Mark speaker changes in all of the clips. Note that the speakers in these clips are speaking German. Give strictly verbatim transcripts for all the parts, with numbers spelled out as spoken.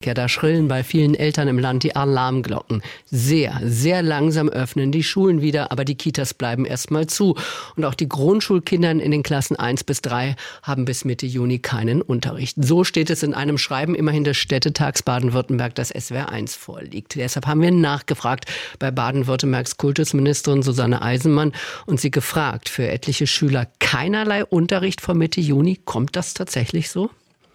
Speaker 1: Ja, da schrillen bei vielen Eltern im Land die Alarmglocken. Sehr, sehr langsam öffnen die Schulen wieder, aber die Kitas bleiben erstmal zu. Und auch die Grundschulkinder in den Klassen eins bis drei haben bis Mitte Juni keinen Unterricht. So steht es in einem Schreiben immerhin des Städtetags Baden-Württemberg, das S W R eins vorliegt. Deshalb haben wir nachgefragt bei Baden-Württembergs Kultusministerin Susanne Eisenmann und sie gefragt, für etliche Schüler keinerlei Unterricht vor Mitte Juni. Kommt das tatsächlich so?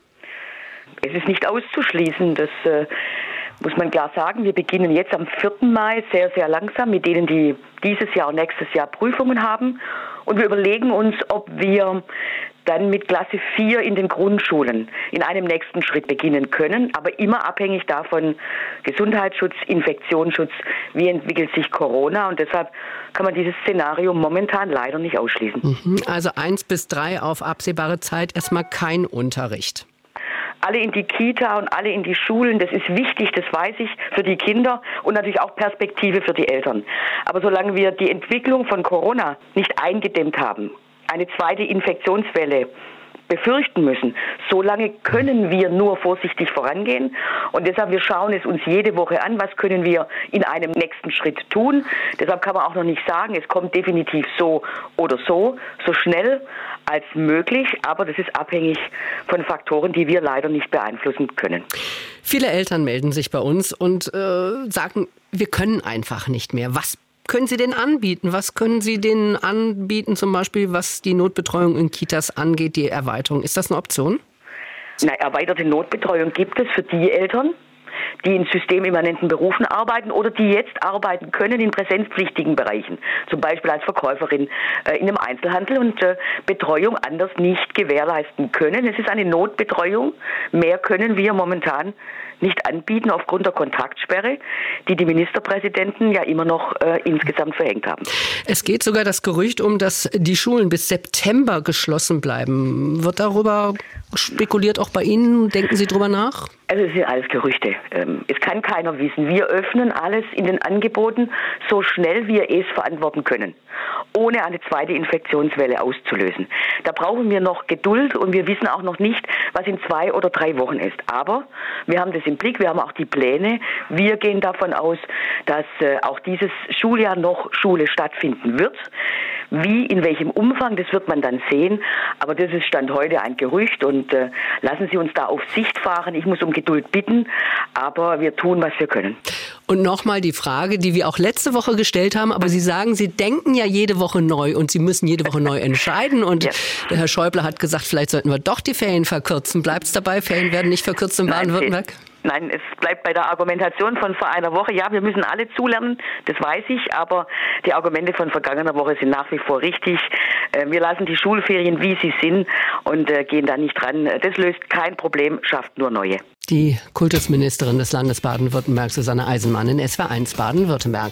Speaker 2: Es ist nicht auszuschließen, das äh, muss man klar sagen. Wir beginnen jetzt am vierten Mai sehr, sehr langsam mit denen, die dieses Jahr und nächstes Jahr Prüfungen haben. Und wir überlegen uns, ob wir dann mit Klasse vier in den Grundschulen in einem nächsten Schritt beginnen können, aber immer abhängig davon Gesundheitsschutz, Infektionsschutz, wie entwickelt sich Corona, und deshalb kann man dieses Szenario momentan leider nicht ausschließen.
Speaker 1: Also eins bis drei auf absehbare Zeit erstmal kein Unterricht.
Speaker 2: Alle in die Kita und alle in die Schulen, das ist wichtig, das weiß ich, für die Kinder und natürlich auch Perspektive für die Eltern. Aber solange wir die Entwicklung von Corona nicht eingedämmt haben, eine zweite Infektionswelle befürchten müssen, solange können wir nur vorsichtig vorangehen. Und deshalb, wir schauen es uns jede Woche an, was können wir in einem nächsten Schritt tun. Deshalb kann man auch noch nicht sagen, es kommt definitiv so oder so, so schnell als möglich. Aber das ist abhängig von Faktoren, die wir leider nicht beeinflussen können.
Speaker 1: Viele Eltern melden sich bei uns und äh, sagen, wir können einfach nicht mehr. Was können Sie denn anbieten? Was können Sie denen anbieten, zum Beispiel was die Notbetreuung in Kitas angeht, die Erweiterung? Ist das eine Option?
Speaker 2: Na, erweiterte Notbetreuung gibt es für die Eltern, die in systemimmanenten Berufen arbeiten oder die jetzt arbeiten können in präsenzpflichtigen Bereichen, zum Beispiel als Verkäuferin äh, in einem Einzelhandel und äh, Betreuung anders nicht gewährleisten können. Es ist eine Notbetreuung. Mehr können wir momentan nicht anbieten aufgrund der Kontaktsperre, die die Ministerpräsidenten ja immer noch äh, insgesamt verhängt haben.
Speaker 1: Es geht sogar das Gerücht um, dass die Schulen bis September geschlossen bleiben. Wird darüber spekuliert auch bei Ihnen? Denken Sie drüber nach?
Speaker 2: Also es sind alles Gerüchte. Es kann keiner wissen. Wir öffnen alles in den Angeboten so schnell wir es verantworten können, ohne eine zweite Infektionswelle auszulösen. Da brauchen wir noch Geduld und wir wissen auch noch nicht, was in zwei oder drei Wochen ist. Aber wir haben das im Blick, wir haben auch die Pläne. Wir gehen davon aus, dass auch dieses Schuljahr noch Schule stattfinden wird. Wie, in welchem Umfang, das wird man dann sehen. Aber das ist Stand heute ein Gerücht und äh, lassen Sie uns da auf Sicht fahren. Ich muss um Geduld bitten, aber wir tun, was wir können.
Speaker 1: Und nochmal die Frage, die wir auch letzte Woche gestellt haben, aber Sie sagen, Sie denken ja jede Woche neu und Sie müssen jede Woche neu entscheiden. Und ja. Der Herr Schäuble hat gesagt, vielleicht sollten wir doch die Ferien verkürzen. Bleibt es dabei? Ferien werden nicht verkürzt in Baden-Württemberg?
Speaker 2: Nein, es bleibt bei der Argumentation von vor einer Woche. Ja, wir müssen alle zulernen, das weiß ich, aber die Argumente von vergangener Woche sind nach wie vor richtig. Wir lassen die Schulferien, wie sie sind, und gehen da nicht ran. Das löst kein Problem, schafft nur neue.
Speaker 1: Die Kultusministerin des Landes Baden-Württemberg, Susanne Eisenmann, in S W R eins Baden-Württemberg.